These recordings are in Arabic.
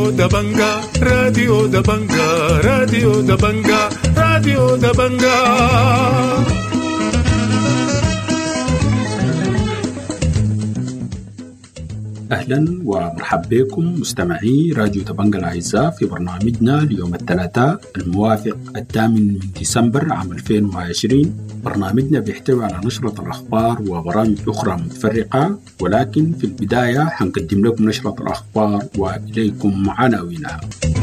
راديو دبنجا راديو دبنجا راديو دبنجا راديو دبنجا. أهلا ومرحبا بكم مستمعي راديو دبنجا الأعزاء في برنامجنا اليوم الثلاثاء الموافق 8 من ديسمبر عام 2020. برنامجنا بيحتوي على نشرة الأخبار وبرامج أخرى متفرقة، ولكن في البداية حنقدم لكم نشرة الأخبار وإليكم عناوينها.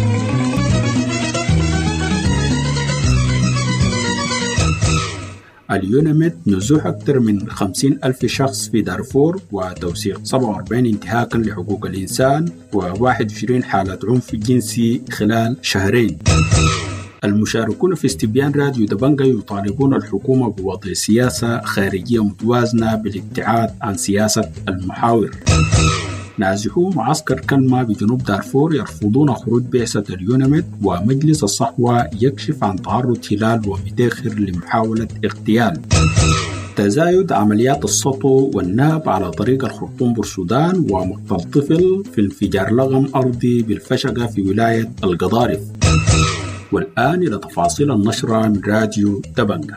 اليونمت نزوح أكثر من 50,000 شخص في دارفور وتوثيق 47 انتهاكا لحقوق الإنسان و21 حالة عنف جنسي خلال شهرين. المشاركون في استبيان راديو دبنجا يطالبون الحكومة بوضع سياسة خارجية متوازنة بالابتعاد عن سياسة المحاور. نازحو معسكر كلمة بجنوب دارفور يرفضون خروج بعثة اليونمت، ومجلس الصحوة يكشف عن تعرض هلال ومداخر لمحاولة اغتيال. تزايد عمليات السطو والنهب على طريق الخرطوم بالسودان، ومقتل طفل في انفجار لغم أرضي بالفشقة في ولاية القضارف. والآن إلى تفاصيل النشرة من راديو دبنجا.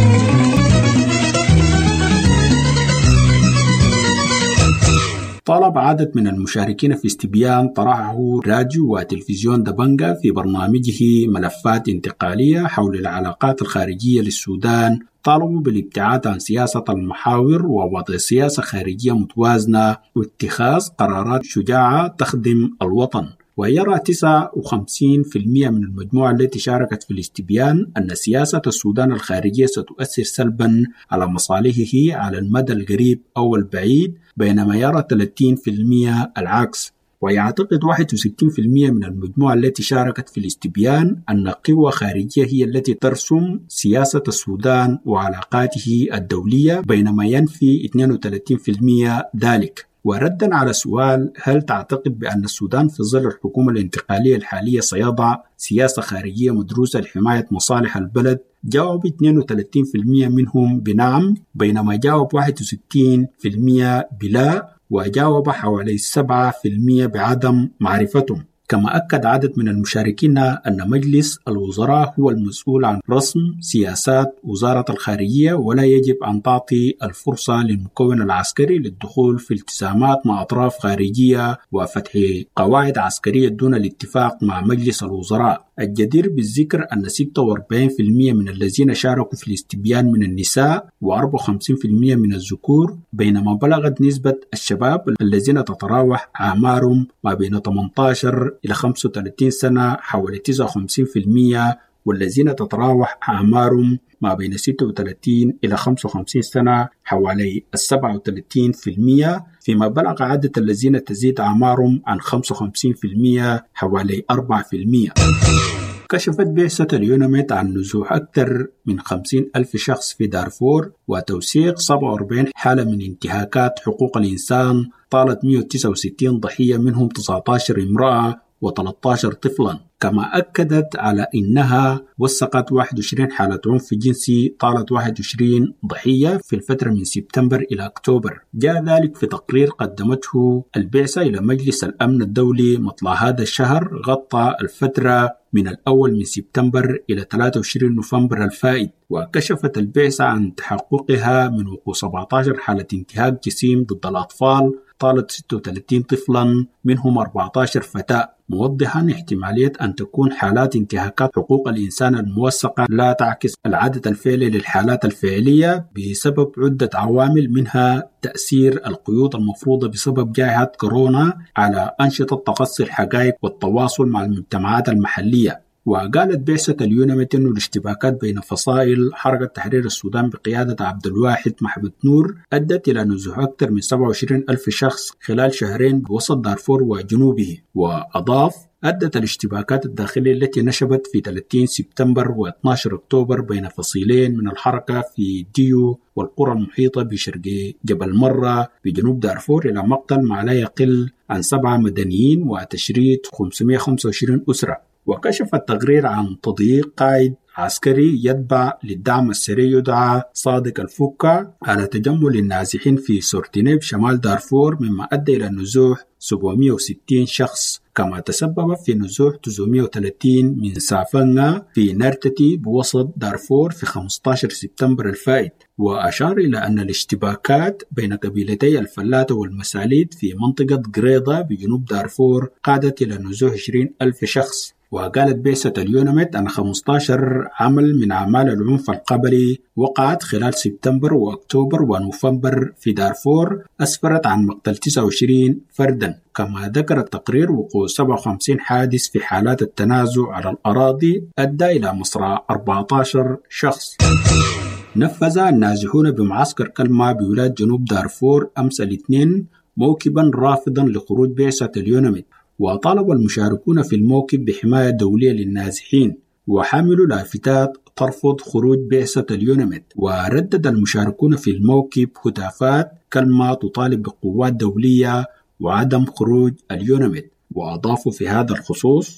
طالب عدد من المشاركين في استبيان طرحه راديو وتلفزيون دبنجا في برنامجه ملفات انتقالية حول العلاقات الخارجية للسودان، طالبوا بالابتعاد عن سياسة المحاور ووضع سياسة خارجية متوازنة واتخاذ قرارات شجاعة تخدم الوطن. ويرى 59% من المجموعة التي شاركت في الاستبيان أن سياسة السودان الخارجية ستؤثر سلبا على مصالحه على المدى القريب أو البعيد، بينما يرى 30% العكس. ويعتقد 61% من المجموعة التي شاركت في الاستبيان أن قوى خارجية هي التي ترسم سياسة السودان وعلاقاته الدولية، بينما ينفي 32% ذلك. وردا على سؤال هل تعتقد بأن السودان في ظل الحكومة الانتقالية الحالية سيضع سياسة خارجية مدروسة لحماية مصالح البلد، جاوب 32% منهم بنعم، بينما جاوب 61% بلا، وجاوب حوالي 7% بعدم معرفتهم. كما أكد عدد من المشاركين أن مجلس الوزراء هو المسؤول عن رسم سياسات وزارة الخارجية، ولا يجب أن تعطي الفرصة للمكون العسكري للدخول في التزامات مع أطراف خارجية وفتح قواعد عسكرية دون الاتفاق مع مجلس الوزراء. الجدير بالذكر أن 46% من الذين شاركوا في الاستبيان من النساء و54% من الذكور، بينما بلغت نسبة الشباب الذين تتراوح أعمارهم ما بين 18 إلى 35 سنة حوالي 59%، والذين تتراوح أعمارهم ما بين 36 إلى 55 سنة حوالي 37%، فيما بلغ عدد الذين تزيد أعمارهم عن 55% حوالي 4%. كشفت بعثة اليونمت عن نزوح أكثر من 50,000 شخص في دارفور وتوثيق 47 حالة من انتهاكات حقوق الإنسان، طالت 169 ضحية منهم 19 امرأة و13 طفلا. كما أكدت على أنها وثقت 21 حالة عنف جنسي طالت 21 ضحية في الفترة من سبتمبر إلى أكتوبر. جاء ذلك في تقرير قدمته البعثة إلى مجلس الأمن الدولي مطلع هذا الشهر، غطى الفترة من الأول من سبتمبر إلى 23 نوفمبر الفائت. وكشفت البعثة عن تحققها من وقوع 17 حالة انتهاك جسيم ضد الأطفال طالت 36 طفلا منهم 14 فتاة، موضحا احتمالية أن تكون حالات انتهاكات حقوق الإنسان الموثقة لا تعكس العدد الفعلي للحالات الفعلية بسبب عدة عوامل، منها تأثير القيود المفروضة بسبب جائحة كورونا على أنشطة تقصي الحقائق والتواصل مع المجتمعات المحلية. وقالت بعثة اليونمت أن الاشتباكات بين فصائل حركة تحرير السودان بقيادة عبد الواحد محمد نور أدت إلى نزوح أكثر من 27,000 شخص خلال شهرين بوسط دارفور وجنوبه. وأضاف أدت الاشتباكات الداخلية التي نشبت في 30 سبتمبر و12 أكتوبر بين فصيلين من الحركة في ديو والقرى المحيطة بشرق جبل مرة بجنوب دارفور إلى مقتل ما لا يقل عن 7 مدنيين وتشريد 525 أسرة. وكشف التقرير عن تضييق قائد عسكري يتبع للدعم السري يدعى صادق الفكة على تجمل النازحين في سورتينيب شمال دارفور، مما أدى إلى نزوح 760 شخص، كما تسبب في نزوح 930 من سافنغا في نرتتي بوسط دارفور في 15 سبتمبر الفائت. وأشار إلى أن الاشتباكات بين قبيلتي الفلاتة والمساليد في منطقة قريضة بجنوب دارفور قادت إلى نزوح 20,000 شخص. وقالت بعثة اليونمت أن 15 عمل من أعمال العنف القبلي وقعت خلال سبتمبر وأكتوبر ونوفمبر في دارفور أسفرت عن مقتل 29 فردا. كما ذكر التقرير وقوع 57 حادث في حالات التنازع على الأراضي أدى إلى مصرع 14 شخص. نفذ النازحون بمعسكر كلمة بولاية جنوب دارفور أمس الاثنين موكبا رافضا لخروج بعثة اليونمت، وطالب المشاركون في الموكب بحماية دولية للنازحين، وحملوا لافتات ترفض خروج بعثة اليونمت. وردد المشاركون في الموكب هتافات كلمة تطالب بقوات دولية وعدم خروج اليونمت. وأضافوا في هذا الخصوص: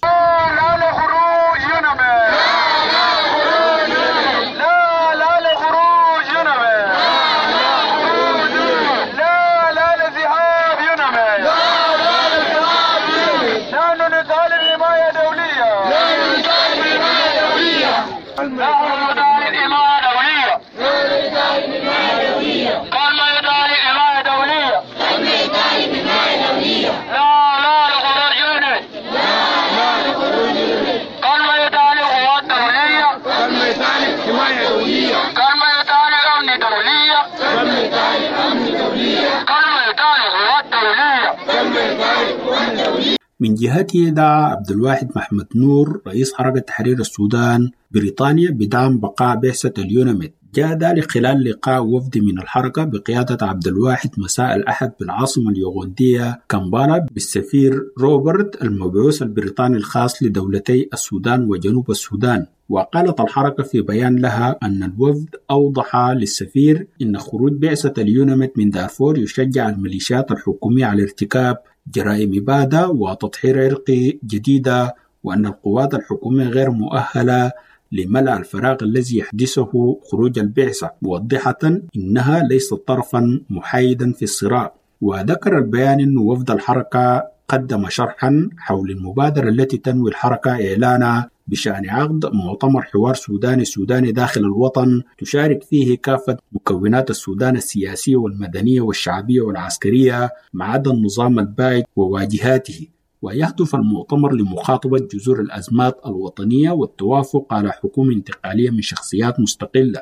من جهته دعا عبد الواحد محمد نور رئيس حركة تحرير السودان بريطانيا بدعم بقاء بعثة اليونمت. جاء ذلك خلال لقاء وفد من الحركة بقيادة عبد الواحد مساء الأحد بالعاصمة اليوغندية كامبالا بالسفير روبرت المبعوث البريطاني الخاص لدولتي السودان وجنوب السودان. وقالت الحركة في بيان لها أن الوفد أوضح للسفير أن خروج بعثة اليونمت من دارفور يشجع الميليشيات الحكومية على ارتكاب جرائم إبادة وتطهير عرقي جديدة، وأن القوات الحكومية غير مؤهلة لملء الفراغ الذي يحدثه خروج البعثة، موضحة إنها ليست طرفا محايدا في الصراع. وذكر البيان أن وفد الحركة قدم شرحا حول المبادرة التي تنوي الحركة إعلانها بشأن عقد مؤتمر حوار سوداني داخل الوطن تشارك فيه كافة مكونات السودان السياسية والمدنية والشعبية والعسكرية ما عدا النظام البائد وواجهاته. ويهدف المؤتمر لمخاطبة جذور الأزمات الوطنية والتوافق على حكومة انتقالية من شخصيات مستقلة.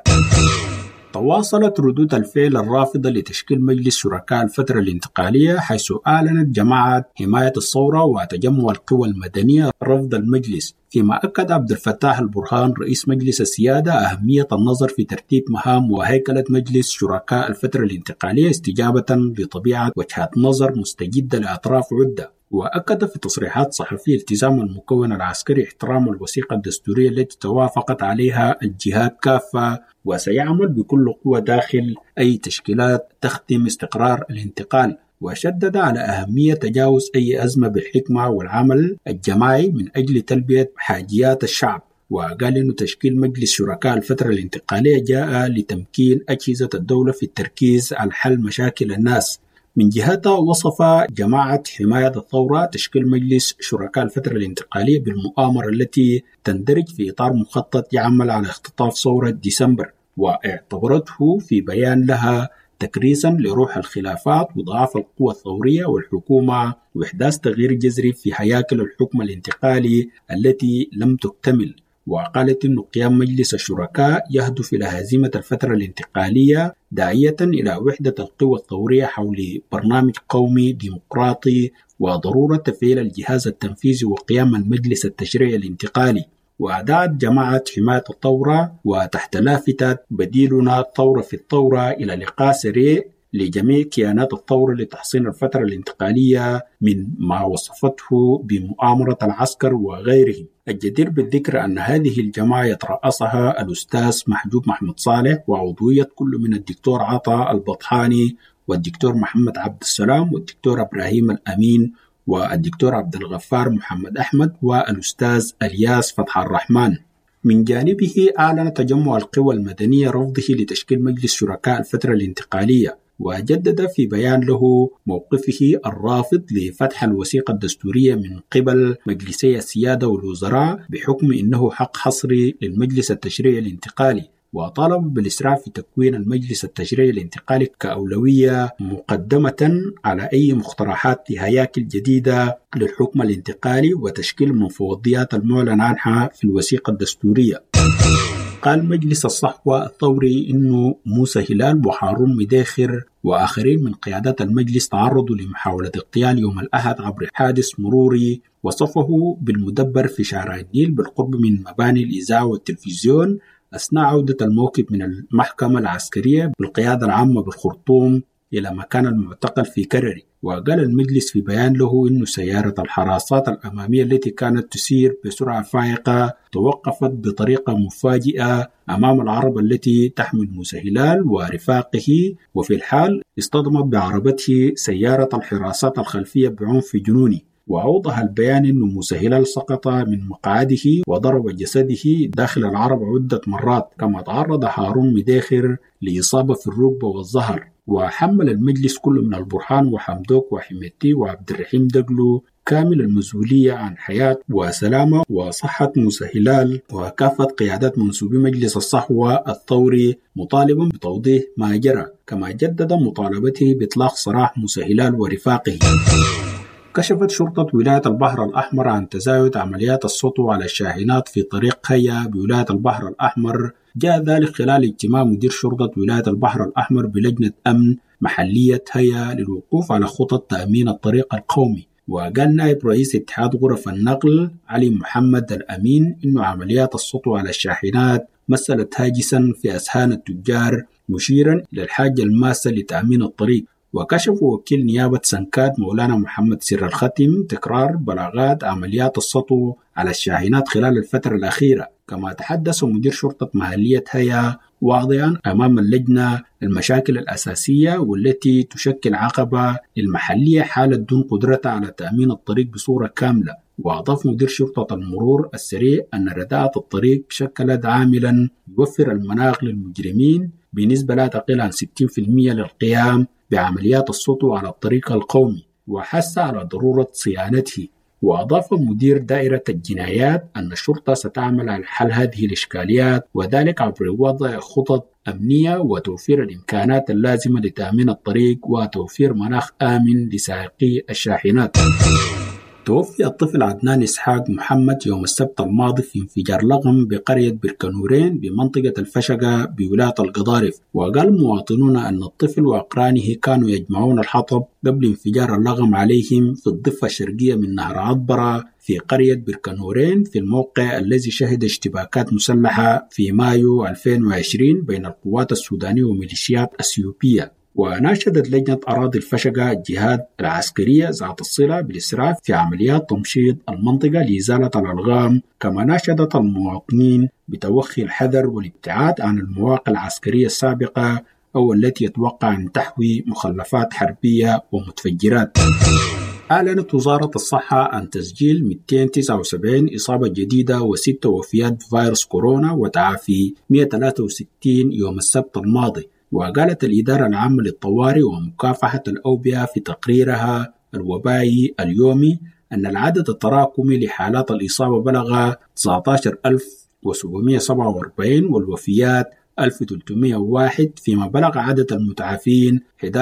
تواصلت ردود الفعل الرافضة لتشكيل مجلس شركاء الفترة الانتقالية، حيث أعلنت جماعة حماية الثورة وتجمع القوى المدنية رفض المجلس، فيما أكد عبد الفتاح البرهان رئيس مجلس السيادة أهمية النظر في ترتيب مهام وهيكلة مجلس شركاء الفترة الانتقالية استجابة لطبيعة وجهات نظر مستجدة لأطراف عدة. وأكد في تصريحات صحفية التزام المكون العسكري احترام الوثيقة الدستورية التي توافقت عليها الجهات كافة، وسيعمل بكل قوة داخل أي تشكيلات تخدم استقرار الانتقال. وشدد على أهمية تجاوز أي أزمة بالحكمة والعمل الجماعي من أجل تلبية حاجيات الشعب. وقال إنه تشكيل مجلس شركاء الفترة الانتقالية جاء لتمكين أجهزة الدولة في التركيز على حل مشاكل الناس. من جهتها وصف جماعة حماية الثورة تشكيل مجلس شركاء الفترة الانتقالية بالمؤامرة التي تندرج في إطار مخطط يعمل على اختطاف ثورة ديسمبر، واعتبرته في بيان لها تكريسا لروح الخلافات وضعاف القوى الثورية والحكومة وإحداث تغيير جذري في هياكل الحكم الانتقالي التي لم تكتمل. وقالت أن قيام مجلس الشركاء يهدف إلى هزيمة الفترة الانتقالية، داعية إلى وحدة القوى الثورية حول برنامج قومي ديمقراطي وضرورة تفعيل الجهاز التنفيذي وقيام المجلس التشريعي الانتقالي. وأدعت جماعة حماية الثورة وتحت لافتة بديلنا الثورة في الثورة إلى لقاء سريع لجميع كيانات الثورة لتحصين الفترة الانتقالية من ما وصفته بمؤامرة العسكر وغيره. الجدير بالذكر أن هذه الجماعة يترأسها الأستاذ محجوب محمد صالح، وعضوية كل من الدكتور عطا البطحاني والدكتور محمد عبد السلام والدكتور إبراهيم الأمين والدكتور عبد الغفار محمد أحمد والأستاذ الياس فتح الرحمن. من جانبه أعلن تجمع القوى المدنية رفضه لتشكيل مجلس شركاء الفترة الانتقالية، وجدد في بيان له موقفه الرافض لفتح الوثيقة الدستورية من قبل مجلسي السيادة والوزراء بحكم إنه حق حصري للمجلس التشريعي الانتقالي، وطالب بالإسراع في تكوين المجلس التشريعي الانتقالي كأولوية مقدمة على أي مقترحات لهياكل جديدة للحكم الانتقالي وتشكيل المفوضيات المعلن عنها في الوثيقة الدستورية. قال مجلس الصحوة الثوري إنه موسى هلال وهارون مداخر وآخرين من قيادات المجلس تعرضوا لمحاولة اغتيال يوم الأحد عبر حادث مروري وصفه بالمدبر في شارع النيل بالقرب من مباني الإذاعة والتلفزيون أثناء عودة الموكب من المحكمة العسكرية بالقيادة العامة بالخرطوم إلى مكان المعتقل في كرري. وقال المجلس في بيان له إن سيارة الحراسات الأمامية التي كانت تسير بسرعة فائقة توقفت بطريقة مفاجئة أمام العربة التي تحمل موسى هلال ورفاقه، وفي الحال اصطدمت بعربته سيارة الحراسات الخلفية بعنف جنوني. وأوضح البيان أن موسى هلال سقط من مقعده وضرب جسده داخل العربة عدة مرات، كما تعرض هارون مداخر لإصابة في الركبة والظهر. وحمل المجلس كل من البرهان وحمدوك وحميتي وعبد الرحيم دقلو كامل المسؤولية عن حياة وسلامة وصحة موسى هلال وكافة قيادات منسوبي مجلس الصحوة الثوري، مطالبا بتوضيح ما جرى، كما جدد مطالبته بإطلاق سراح موسى هلال ورفاقه. كشفت شرطة ولاية البحر الأحمر عن تزايد عمليات السطو على الشاحنات في طريق هيا بولاية البحر الأحمر. جاء ذلك خلال اجتماع مدير شرطة ولاية البحر الأحمر بلجنة أمن محلية هيا للوقوف على خطط تأمين الطريق القومي. وقال نائب رئيس اتحاد غرف النقل علي محمد الأمين إنه عمليات السطو على الشاحنات مثلت هاجسا في أذهان التجار، مشيرا إلى الحاجة الماسة لتأمين الطريق. وكشف وكيل نيابة سنكات مولانا محمد سر الختم تكرار بلاغات عمليات السطو على الشاحنات خلال الفترة الأخيرة. كما تحدث مدير شرطة محلية هيا واضعا أمام اللجنة المشاكل الأساسية والتي تشكل عقبة للمحلية حالة دون قدرتها على تأمين الطريق بصورة كاملة. وأضاف مدير شرطة المرور السريع أن رداءة الطريق شكلت عاملا يوفر المناخ للمجرمين بنسبة لا تقل عن 60% للقيام بعمليات السطو على الطريق القومي، وحث على ضرورة صيانته. وأضاف مدير دائرة الجنايات أن الشرطة ستعمل على حل هذه الإشكاليات، وذلك عبر وضع خطط أمنية وتوفير الإمكانات اللازمة لتأمين الطريق وتوفير مناخ آمن لسائقي الشاحنات. توفي الطفل عدنان إسحاق محمد يوم السبت الماضي في انفجار لغم بقرية بركنورين بمنطقة الفشقة بولاية القضارف. وقال مواطنون أن الطفل وأقرانه كانوا يجمعون الحطب قبل انفجار اللغم عليهم في الضفة الشرقية من نهر عطبرة في قرية بركنورين، في الموقع الذي شهد اشتباكات مسلحة في مايو 2020 بين القوات السودانية وميليشيات أثيوبية. وناشدت لجنة أراضي الفشقة الجهات العسكرية ذات الصلة بالإسراف في عمليات تمشيط المنطقة لإزالة الألغام، كما ناشدت المواطنين بتوخي الحذر والابتعاد عن المواقع العسكرية السابقة أو التي يتوقع أن تحوي مخلفات حربية ومتفجرات. أعلنت وزارة الصحة عن تسجيل 279 إصابة جديدة و6 وفيات بفيروس كورونا وتعافي 163 يوم السبت الماضي. وقالت الإدارة العامة للطوارئ ومكافحة الأوبئة في تقريرها الوبائي اليومي أن العدد التراكمي لحالات الإصابة بلغ 19747 والوفيات 1301، فيما بلغ عدد المتعافين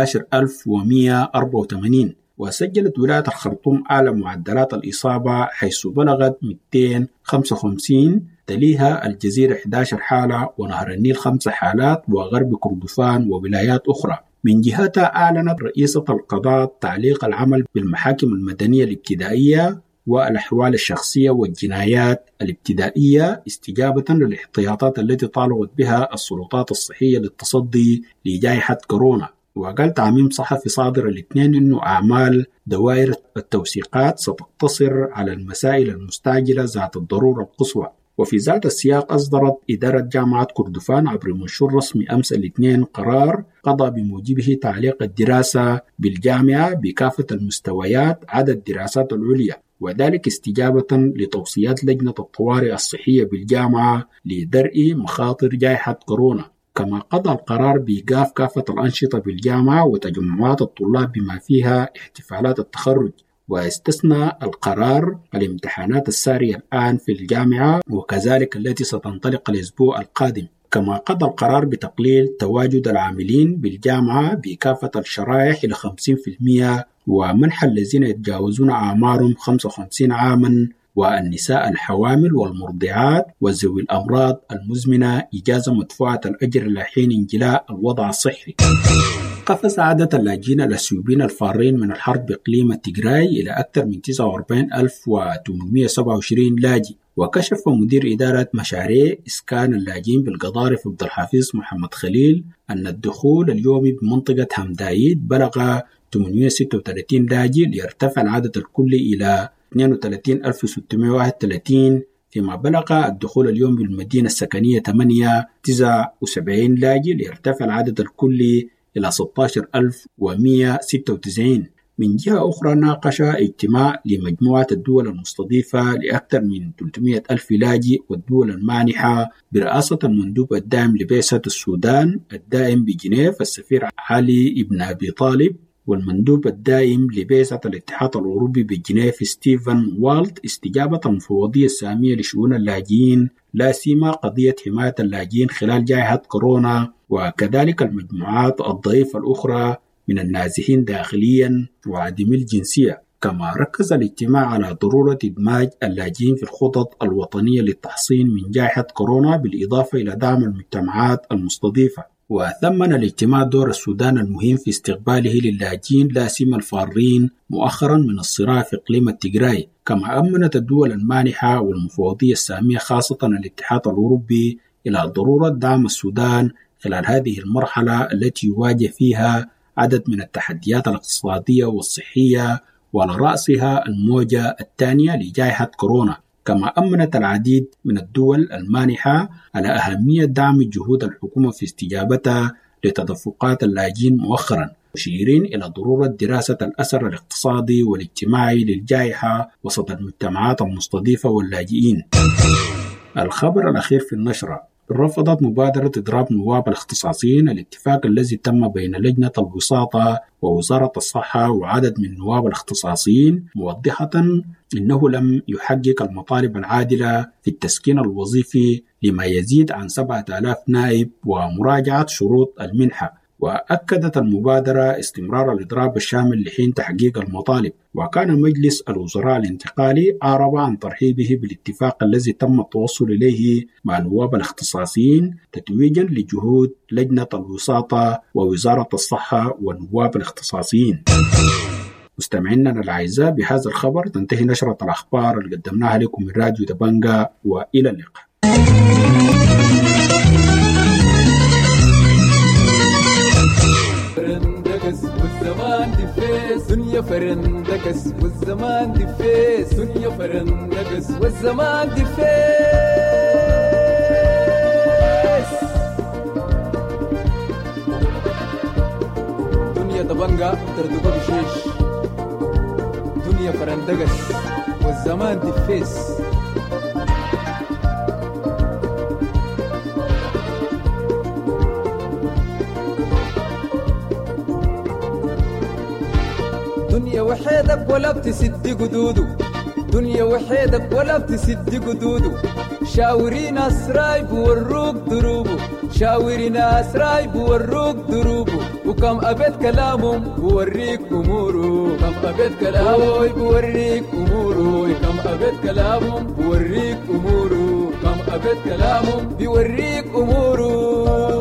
11184. وسجلت ولاية الخرطوم أعلى معدلات الإصابة حيث بلغت 255، تليها الجزيرة 11 حالة ونهر النيل 5 حالات وغرب كردفان وولايات أخرى. من جهتها أعلنت رئيسة القضاء تعليق العمل بالمحاكم المدنية الابتدائية والأحوال الشخصية والجنايات الابتدائية استجابة للاحتياطات التي طالبت بها السلطات الصحية للتصدي لجائحة كورونا. وقال تعميم صحفي صادر الاثنين أنه أعمال دوائر التوثيقات ستقتصر على المسائل المستعجلة ذات الضرورة القصوى. وفي ذات السياق أصدرت إدارة جامعة كردفان عبر منشور رسمي أمس الاثنين قرار قضى بموجبه تعليق الدراسة بالجامعة بكافة المستويات عدا الدراسات العليا. وذلك استجابة لتوصيات لجنة الطوارئ الصحية بالجامعة لدرء مخاطر جائحة كورونا. كما قضى القرار بإيقاف كافة الأنشطة بالجامعة وتجمعات الطلاب بما فيها احتفالات التخرج، واستثنى القرار الامتحانات السارية الآن في الجامعة وكذلك التي ستنطلق الأسبوع القادم. كما قضى القرار بتقليل تواجد العاملين بالجامعة بكافة الشرائح إلى 50% ومنح الذين يتجاوزون أعمارهم 55 عاما والنساء الحوامل والمرضعات وذوي الأمراض المزمنة إجازة مدفوعة الأجر لحين انجلاء الوضع الصحي. قفز عدد اللاجئين الأثيوبيين الفارين من الحرب بإقليم التيغراي إلى أكثر من 49827 لاجئ. وكشف مدير إدارة مشاريع إسكان اللاجئين بالقضارف عبد الحفيظ محمد خليل أن الدخول اليومي بمنطقة همدايد بلغ 836 لاجئ ليرتفع العدد الكلي إلى 32631، فيما بلغ الدخول اليومي بالمدينة السكنية 879 لاجئ ليرتفع العدد الكلي إلى 16196. من جهة أخرى ناقش اجتماع لمجموعة الدول المستضيفة لأكثر من 300 ألف لاجئ والدول المانحة برئاسة المندوب الدائم لبعثة السودان الدائم بجنيف السفير علي ابن أبي طالب، والمندوب الدائم لبعثة الاتحاد الأوروبي بجنيف ستيفن والت، استجابة المفوضية السامية لشؤون اللاجئين لا سيما قضية حماية اللاجئين خلال جائحة كورونا، وكذلك المجموعات الضعيفة الأخرى من النازحين داخليا وعدم الجنسية. كما ركز الاجتماع على ضرورة إدماج اللاجئين في الخطط الوطنية للتحصين من جائحة كورونا بالإضافة إلى دعم المجتمعات المستضيفة. وثمن الاجتماع دور السودان المهم في استقباله للاجئين لا سيما الفارين مؤخرا من الصراع في إقليم التيغراي. كما أمنت الدول المانحة والمفوضية السامية خاصة الاتحاد الأوروبي إلى ضرورة دعم السودان خلال هذه المرحلة التي يواجه فيها عدد من التحديات الاقتصادية والصحية وعلى رأسها الموجة الثانية لجائحة كورونا. كما أمنت العديد من الدول المانحة على أهمية دعم جهود الحكومة في استجابتها لتدفقات اللاجئين مؤخرا، مشيرين إلى ضرورة دراسة الأثر الاقتصادي والاجتماعي للجائحة وسط المجتمعات المستضيفة واللاجئين. الخبر الأخير في النشرة: رفضت مبادرة إضراب نواب الاختصاصيين الاتفاق الذي تم بين لجنة الوساطة ووزارة الصحة وعدد من نواب الاختصاصيين، موضحة إنه لم يحقق المطالب العادلة في التسكين الوظيفي لما يزيد عن 7000 نائب ومراجعة شروط المنحة. وأكدت المبادرة استمرار الإضراب الشامل لحين تحقيق المطالب. وكان مجلس الوزراء الانتقالي أعرب عن ترحيبه بالاتفاق الذي تم التوصل إليه مع نواب الاختصاصيين تتويجا لجهود لجنة الوساطة ووزارة الصحة والنواب الاختصاصيين. مستمعينا الأعزاء، بهذا الخبر تنتهي نشرة الأخبار اللي قدمناها لكم من راديو دبنجا، وإلى اللقاء. والزمان دفيس دنيا فرندكس والزمان دفيس دنيا فرندكس والزمان دفيس دنيا دبنجا تردقو بشيش دنيا فرندكس والزمان دفيس. دنيا وحيدك ولا بتسد قدودو دنيا وحيدك ولا بتسد قدودو شاوري ناس راي بوروك دروبو شاوري ناس راي بوروك دروبو وكم أبد كلامهم بوريك أمورو كم أبد كلامهم بوريك أمورو كم أبد كلامهم بوريك أمورو كم أبد كلامهم بوريك أمورو.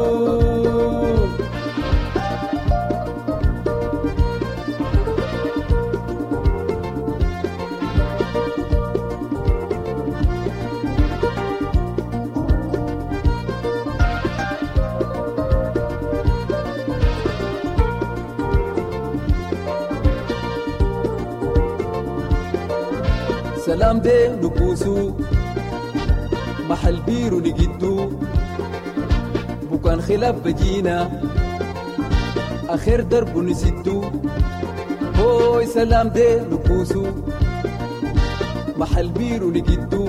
سلام دي نكوسو محل بيرو نجدو بكان خلاف بجينا آخر درب نسدو هوي سلام دي نكوسو محل بيرو نجدو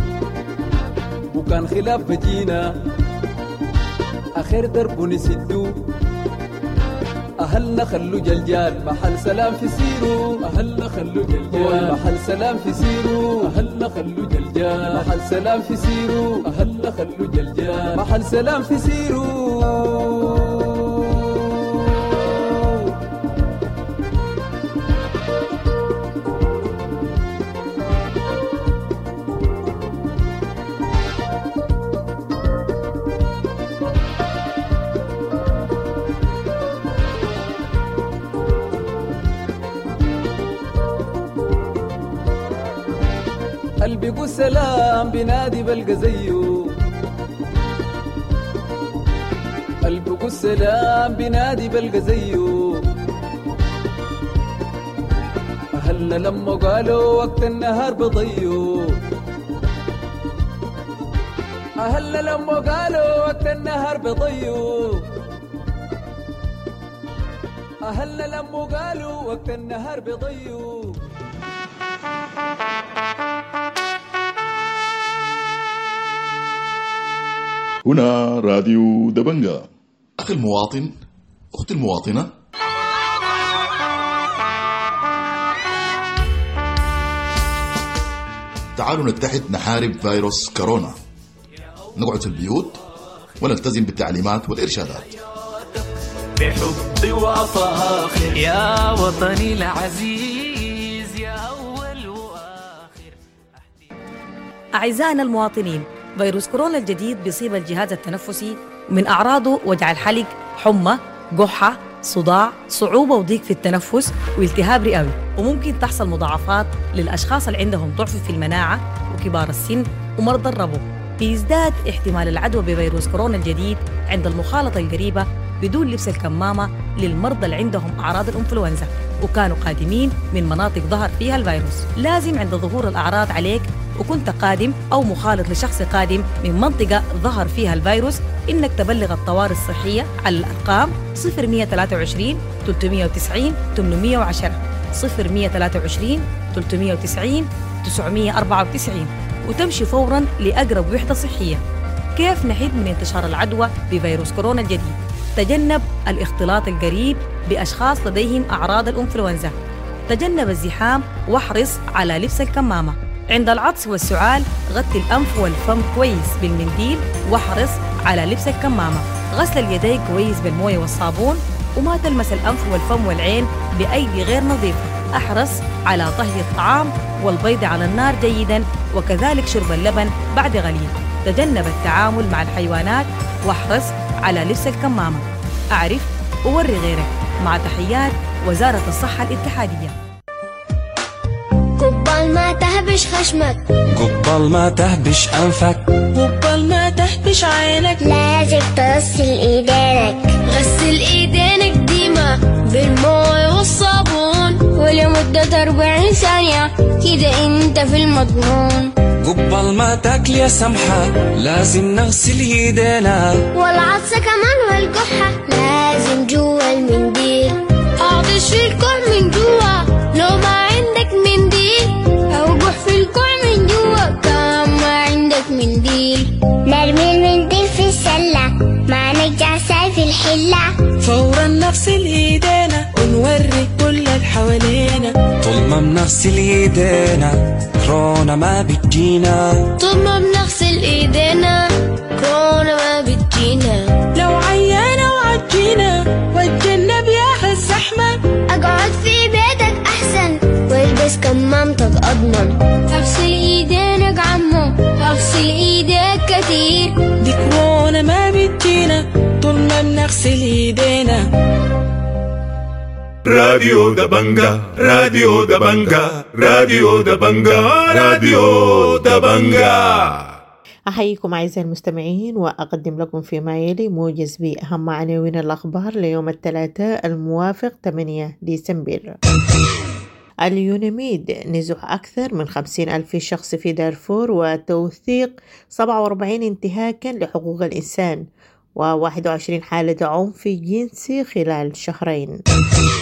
وكان خلاف بجينا آخر درب نسدو أهلنا خلو جلجال محل سلام في سيرو أهلنا خلو جلجال محل سلام في سيرو أهلنا خلو جلجال محل سلام في سيرو أهلنا خلو جلجال محل سلام في سيرو قلبي قول سلام بنادي بلقى زيه قلبي قول سلام بنادي بلقى زيه أهلنا لما قالوا وقت النهار بضيو أهلنا لما قالوا وقت النهار بضيو أهلنا لما قالوا وقت النهار بضيو هنا راديو دبنجا. أخي المواطن، أختي المواطنة، تعالوا نتحد نحارب فيروس كورونا. نقعد في البيوت ونلتزم بالتعليمات والإرشادات. بحبي وأفاخر يا وطني العزيز يا أول وآخر. أعزائنا المواطنين، فيروس كورونا الجديد بيصيب الجهاز التنفسي، من أعراضه وجع الحلق، حمى، قحة، صداع، صعوبة وضيق في التنفس والتهاب رئوي، وممكن تحصل مضاعفات للأشخاص اللي عندهم ضعف في المناعة وكبار السن ومرضى الربو. بيزداد احتمال العدوى بفيروس كورونا الجديد عند المخالطة القريبة بدون لبس الكمامة للمرضى اللي عندهم أعراض الإنفلونزا وكانوا قادمين من مناطق ظهر فيها الفيروس. لازم عند ظهور الأعراض عليك وكنت قادم أو مخالط لشخص قادم من منطقة ظهر فيها الفيروس إنك تبلغ الطوارئ الصحية على الأرقام 0123 390 810 0123 390 994 وتمشي فوراً لأقرب وحدة صحية. كيف نحد من انتشار العدوى بفيروس كورونا الجديد؟ تجنب الاختلاط القريب بأشخاص لديهم أعراض الإنفلونزا. تجنب الزحام واحرص على لبس الكمامة. عند العطس والسعال غطي الأنف والفم كويس بالمنديل واحرص على لبس الكمامة. غسل اليدين كويس بالموية والصابون وما تلمس الأنف والفم والعين بأيدي غير نظيفة. احرص على طهي الطعام والبيض على النار جيداً وكذلك شرب اللبن بعد غليل. تجنب التعامل مع الحيوانات واحرص على لبس الكمامة. أعرف ووري غيرك. مع تحيات وزارة الصحة الاتحادية. قبل ما تهبش خشمك، قبل ما تهبش أنفك، قبل ما تهبش عينك، لازم تغسل ايدينك. غسل ايدينك ديما بالماء والصابون ولمدة 40 ثانية كده انت في المضمون. قبل ما تاكل يا سمحة لازم نغسل ايدينا، والعطس كمان والكحة لازم جوا المنديل. اعطش في الكح من جوا لو ما عندك منديل، او جح في الكح من جوا كمان ما عندك منديل. نرمي المنديل في السلة ما نرجع في الحلة. فورا نغسل ايدينا ونوري كل اللي حوالينا. طول ما بنغسل ايدينا كورونا ما بتجينا. طول ما بنغسل ايدينا كورونا ما بتجينا. لو عيانة وعجينا واتجنب يا الزحمة. اقعد في بيتك احسن والبس كمامتك اضمن. اغسل ايدينك عمو اغسل ايديك كتير. دي كورونا ما بتجينا طول ما بنغسل ايدينا. راديو دبنجا راديو دبنجا راديو دبنجا راديو دبنجا. أحييكم أعزائي المستمعين وأقدم لكم فيما يلي موجز بأهم عناوين الأخبار ليوم الثلاثاء الموافق 8 ديسمبر. اليوناميد نزح أكثر من 50,000 شخص في دارفور وتوثيق 47 انتهاكا لحقوق الإنسان و21 حالة عنف جنسي خلال شهرين.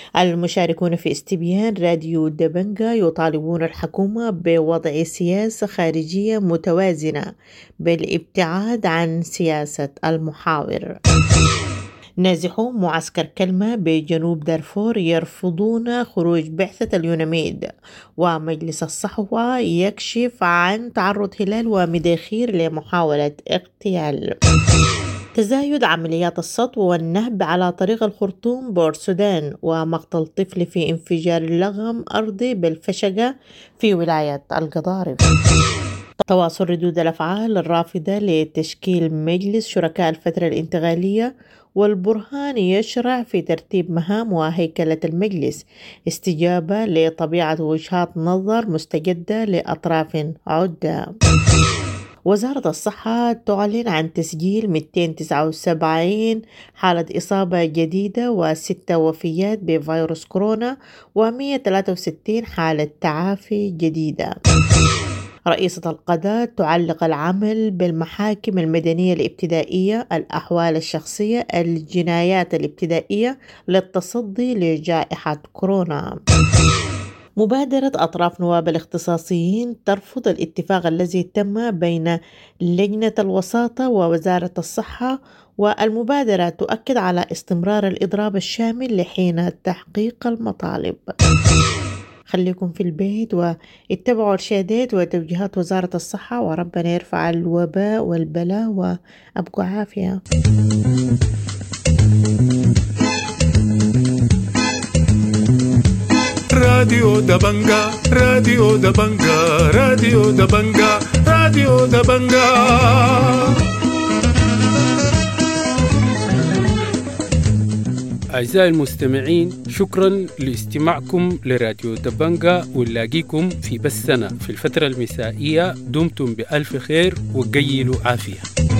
المشاركون في استبيان راديو دبنجا يطالبون الحكومة بوضع سياسة خارجية متوازنة بالابتعاد عن سياسة المحاور. نازحو معسكر كلمة بجنوب دارفور يرفضون خروج بعثة اليوناميد، ومجلس الصحوة يكشف عن تعرض هلال ومداخير لمحاولة اغتيال. تزايد عمليات السطو والنهب على طريق الخرطوم بورسودان، ومقتل طفل في انفجار لغم أرضي بالفشقة في ولاية القضارف. تواصل ردود الأفعال الرافضة لتشكيل مجلس شركاء الفترة الانتقالية، والبرهان يشرع في ترتيب مهام وهيكلة المجلس استجابة لطبيعة وجهات نظر مستجدة لأطراف عدة. وزارة الصحة تعلن عن تسجيل 279 حالة إصابة جديدة و6 وفيات بفيروس كورونا و163 حالة تعافي جديدة. رئيسة القضاء تعلق العمل بالمحاكم المدنية الابتدائية، الأحوال الشخصية، الجنايات الابتدائية للتصدي لجائحة كورونا. مبادرة أطراف نواب الاختصاصيين ترفض الاتفاق الذي تم بين لجنة الوساطة ووزارة الصحة، والمبادرة تؤكد على استمرار الإضراب الشامل لحين تحقيق المطالب. خليكم في البيت واتبعوا إرشادات وتوجيهات وزارة الصحة، وربنا يرفع الوباء والبلاء وأبقوا عافية. راديو دبنجا راديو دبنجا راديو دبنجا راديو دبنجا. أعزائي المستمعين، شكرا لاستماعكم لراديو دبنجا، ونلاقيكم في بثنا في الفترة المسائية. دمتم بألف خير وقيلوا عافية.